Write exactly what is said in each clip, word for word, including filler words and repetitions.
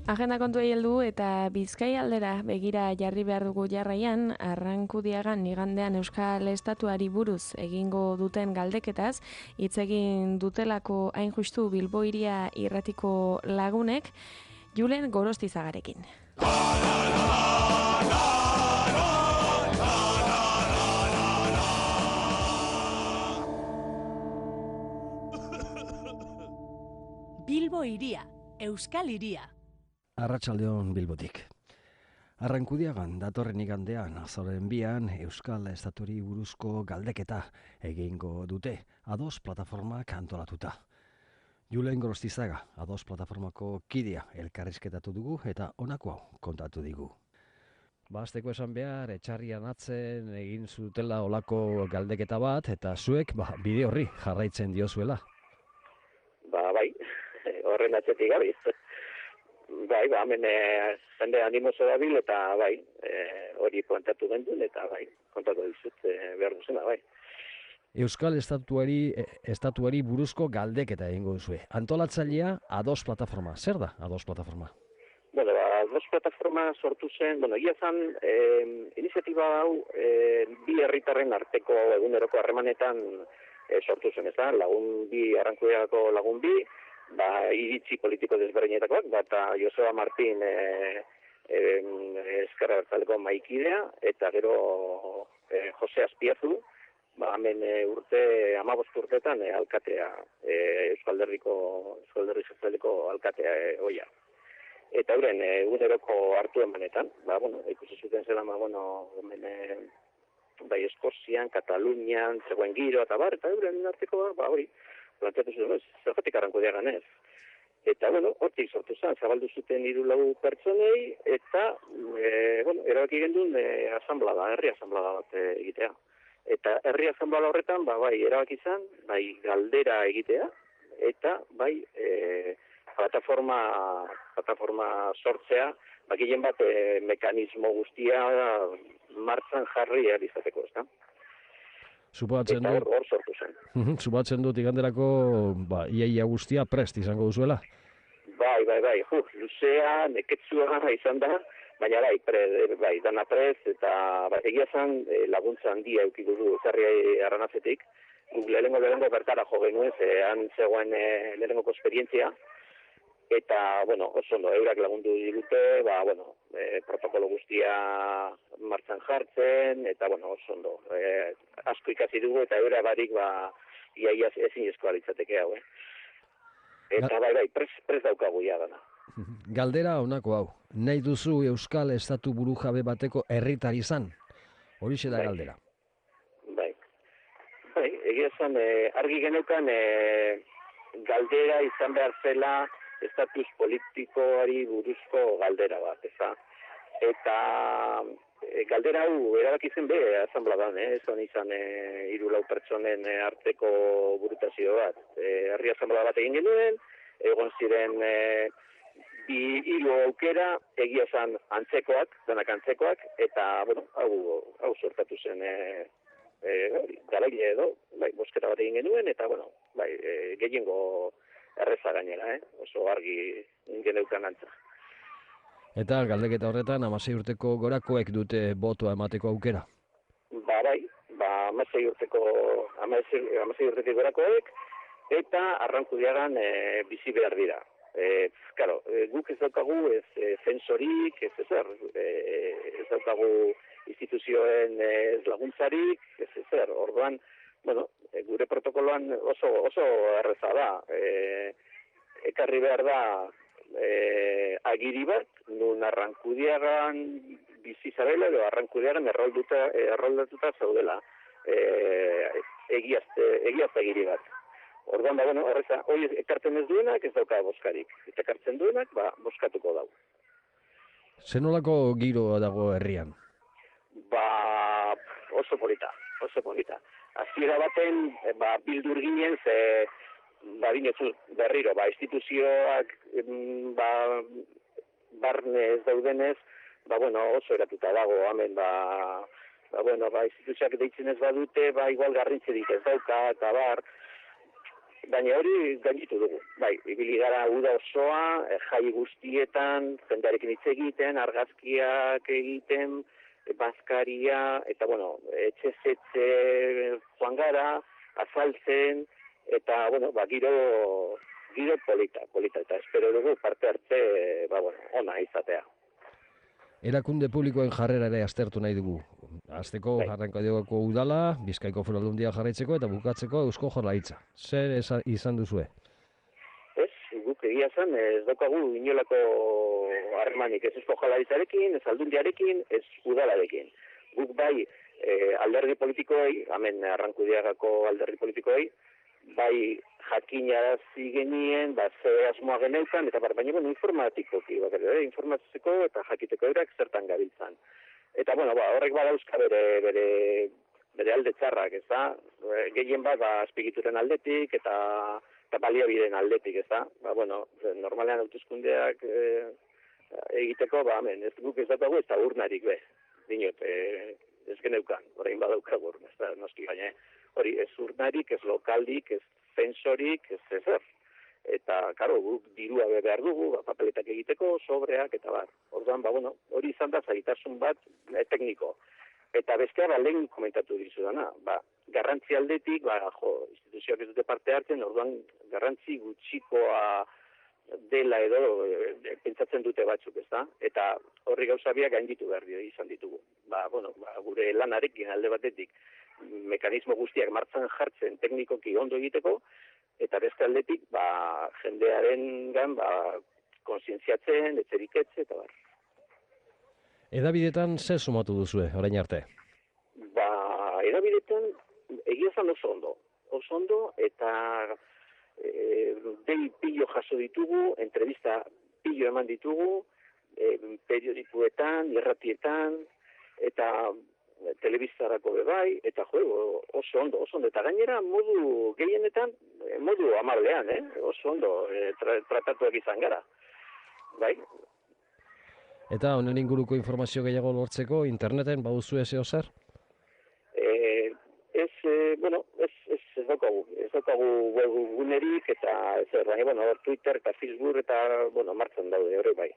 Agenda kontuei heldu eta Bizkai aldera begira jarri behar dugu jarraian, Arrankudiagan igandean Euskal Estatuari buruz egingo duten galdeketaz, hitz egin dutelako hain justu Bilbo Hiria irratiko lagunek, Julen Gorostizagarekin. Bilbo Hiria, Euskal Hiria. Arratsaldeon Bilbotik. Arrankudiagan datorren igandean azaroaren bian Euskal Estatuari buruzko galdeketa egingo dute Ados plataformak antolatuta. Julen Gorostizaga Ados plataformako kidea elkarrizketatu dugu eta honako hau kontatu digu. Ba, hasteko esan behar, etxarrian atzen egin zutela olako galdeketa bat eta zuek ba, bide horri jarraitzen diozuela. Ba, bai, horren atzetik gabiz. Bai, ba, hemen e, jende animoso dabil eta bai, e, hori kontatu gendun eta bai, kontatu dizut e, behar duzena, bai. Euskal Estatuari, Estatuari buruzko galdeketa egingo duzue. Antolatzailea Ados plataforma. Zer da Ados plataforma? Bueno, ba, Ados plataforma sortu zen, bueno, ia zan, e, iniziatiba hau e, bi herritarren arteko eguneroko harremanetan e, sortu zen, ez da? Lagun bi, Arrankudiagako lagun bi, ba, iritzi politiko desberdinetakoak, bata Joseba Martin e, e, Ezkerra Abertzaleko maikidea, eta gero e, Jose Azpiazu, ba, hemen e, urte, hamabost urtetan e, alkatea, e, Euskal Herriko, Euskal Herri Sozialeko alkatea e, oia. Eta euren e, eguneroko hartu emanetan, ba, bueno, ikusi zuten zela, ba, bueno, hemen e, bai Eskozian, Katalunian, zegoen giro, eta bar, eta euren arteko, ba, hori, planteatu zuten, zergatik Arrankudiagan ez. Eta, bueno, hortik sortu zen, zabaldu zuten hiru lau pertsonei, eta, e, bueno, erabaki gendun e, asamblada, herri asamblada bat e, egitea. Eta herri asamblada horretan, ba, bai, erabaki zen, bai, galdera egitea, eta, bai, e, plataforma, plataforma sortzea, bakien bat e, mekanismo guztia martzan jarri izateko, ez da? Suposatzen eta dut, hor sortu zen. suposatzen dut iganderako ba, iaia guztia prest izango duzuela. Bai, bai, bai, ju, luzea, neketsua izan da, baina bai, pre, bai, dana prez, eta bai, egia zen e, laguntza handia eukiko du Zarri Arranazetik. Lehenengo lehenengo bertara jo genuen, ze han zegoen e, lehenengoko esperientzia, eta, bueno, oso ondo, eurak lagundu digute, ba, bueno, e, protokolo guztia martzan jartzen, eta, bueno, oso ondo, e, asko ikasi dugu, eta eura barik, ba, iaia ezin eskoa litzateke hau, eh? Eta, bai, bai, pres, pres daukagu ja dana. Galdera honako hau, nahi duzu Euskal Estatu burujabe bateko herritar izan? Horixe da Bai. galdera. Bai, bai, egia zen, e, argi geneukan e, galdera izan behar zela estatus politikoari buruzko galdera bat, eza. Eta e, galdera hau erabaki zen be, asanbladan, eh? Ezan izan e, hiru lau pertsonen e, arteko burutazio bat. E, herri asanblada bat egin genuen, egon ziren e, bi hiru aukera, egia zen antzekoak, denak antzekoak, eta, bueno, hau, hau sortatu zen e, e, garaile edo, bai, bosketa bat egin genuen, eta, bueno, bai, e, gehiengo erreza gainera, eh? Oso argi geneukan antza. Eta galdeketa horretan hamasei urteko gorakoek dute botoa emateko aukera. Ba, bai, ba, hamasei urteko, hamasei urtetik gorakoek, eta Arrankudiagan e, bizi behar dira. E, claro, e, guk ez daukagu ez e, zensorik, ez ezer, e, ez daukagu instituzioen e, ez laguntzarik, ez ezer, orduan, bueno, e, gure protokoloan oso, oso erreza da, e, ekarri behar da e, agiri bat, nun Arrankudiagan bizi zarela, edo Arrankudiagan errolduta, erroldatuta zaudela, e, egiazte, egiazte agiri bat. Orduan, ba, bueno, horreza, hori ekartzen ez duenak ez dauka boskarik. Eta ekartzen duenak, ba, boskatuko dau. Zenolako giro dago herrian? Ba, oso polita, oso polita. Hasiera baten, ba, bildur ginen, ze, ba, dinezu berriro, ba, instituzioak, ba, barne ez daudenez, ba, bueno, oso eratuta dago, hemen, ba, ba, bueno, ba, instituzioak deitzen ez badute, ba, igual garrintzerik ez dauka, eta bar, baina hori gainditu dugu. Bai, ibili gara uda osoa, jai guztietan, jendearekin hitz egiten, argazkiak egiten, bazkaria, eta bueno, etxe zetxe joan gara, azaltzen, eta bueno, ba, giro, giro polita, polita, eta espero dugu parte hartze, ba, bueno, ona izatea. Erakunde publikoen jarrera ere aztertu nahi dugu. Azteko Bai. Arrankadiagoko udala, Bizkaiko Foru Aldundia jarraitzeko eta bukatzeko Eusko Jaurlaritza. Zer esa- izan duzue? Ez, guk egia zen, ez daukagu inolako harremanik, ez Eusko Jaurlaritzarekin, ez Aldundiarekin, ez udalarekin. Guk bai eh, alderdi politikoei, hemen Arrankudiagako alderdi politikoei, bai jakinarazi genien, ba, ze asmoa geneukan, eta bar, baina bueno, informatikoki, ba, bere, informatzeko eta jakiteko eurak zertan gabiltzan. Eta bueno, ba, horrek badauzka bere, bere, bere alde txarrak, ez da? Gehien bat, ba, azpigituren aldetik eta, eta baliabideen aldetik, ez da? Ba, bueno, normalean hauteskundeak e, egiteko, ba, hemen, ez guk ez datago, ez da urnarik, be. Dinot, e, ez geneukan, orain badaukagur, ez da, noski, baina hori ez urnarik, ez lokaldik, ez zensorik, ez ezer. Eta, karo, guk dirua behar dugu, ba, papeletak egiteko, sobreak, eta bar. Orduan, ba, bueno, hori izan da zaitasun bat e, tekniko. Eta bestea, ba, lehen komentatu dizudana, ba, garrantzi aldetik, ba, jo, instituzioak ez dute parte hartzen, orduan, garrantzi gutxikoa dela edo e, pentsatzen dute batzuk, ez da? Eta horri gauza biak gainditu behar dio izan ditugu. Ba, bueno, ba, gure lanarekin alde batetik mekanismo guztiak martxan jartzen teknikoki ondo egiteko, eta beste aldetik, ba, jendearen gan, ba, konsientziatzen, etxeriketze, eta bar. Edabidetan zer sumatu duzue, orain arte? Ba, edabidetan egia zan oso ondo. Oso ondo, eta e, dei pilo jaso ditugu, entrevista pilo eman ditugu, e, periodikuetan, irratietan, eta telebiztarako bebai, eta jo, oso ondo, oso ondo. Eta gainera modu gehienetan, modu amablean, eh? Oso ondo e, tra, tratatuak izan gara. Bai? Eta honen inguruko informazio gehiago lortzeko interneten baduzu ezeo zer? E, ez, e, bueno, ez, ez, ez daukagu, ez daukagu webgunerik eta ez er, baina, bueno, Twitter eta Facebook eta, bueno, martzen daude, hori bai.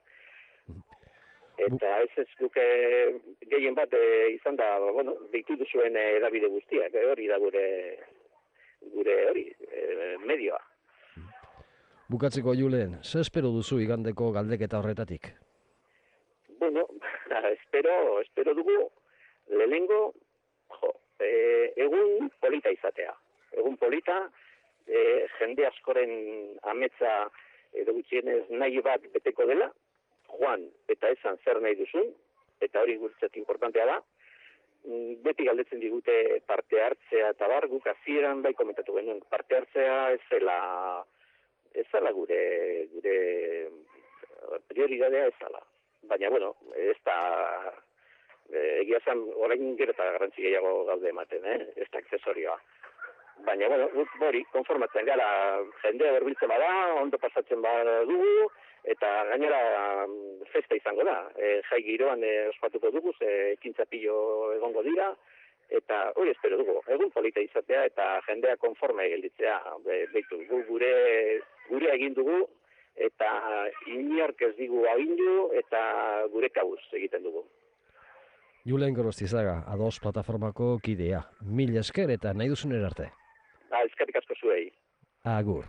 Eta ez ez duke gehien bat e, izan da, bueno, deitu duzuen edabide guztiak, e, hori da gure, gure hori, e, medioa. Bukatzeko Julen, zer espero duzu igandeko galdeketa horretatik? Bueno, espero, espero dugu lehenengo, jo, e, egun polita izatea. Egun polita, e, jende askoren ametsa edo gutxienez nahi bat beteko dela, joan eta esan zer nahi duzun, eta hori guretzat importantea da. Beti galdetzen digute parte hartzea eta bar, guk hasieran bai komentatu genuen, parte hartzea ez zela, ez zela gure, gure prioridadea ez zela. Baina, bueno, ez da, egia zen, orain gero eta garrantzi gehiago gaude ematen, eh? Ez da aksesorioa. Baina, bueno, guk hori, konformatzen gara, jendea berbiltzen bada, ondo pasatzen bada dugu, eta gainera festa izango da. E, jai giroan e, ospatuko dugu, ze ekintza pilo egongo dira, eta hori espero dugu. Egun polita izatea eta jendea konforme gelditzea. Be, beitu, gu, gure, gure egin dugu, eta inork ez digu agindu, eta gure kabuz egiten dugu. Julen Gorostizaga, Ados plataformako kidea. Mil esker eta nahi duzun erarte. Ba, eskerrik asko zuei. Agur.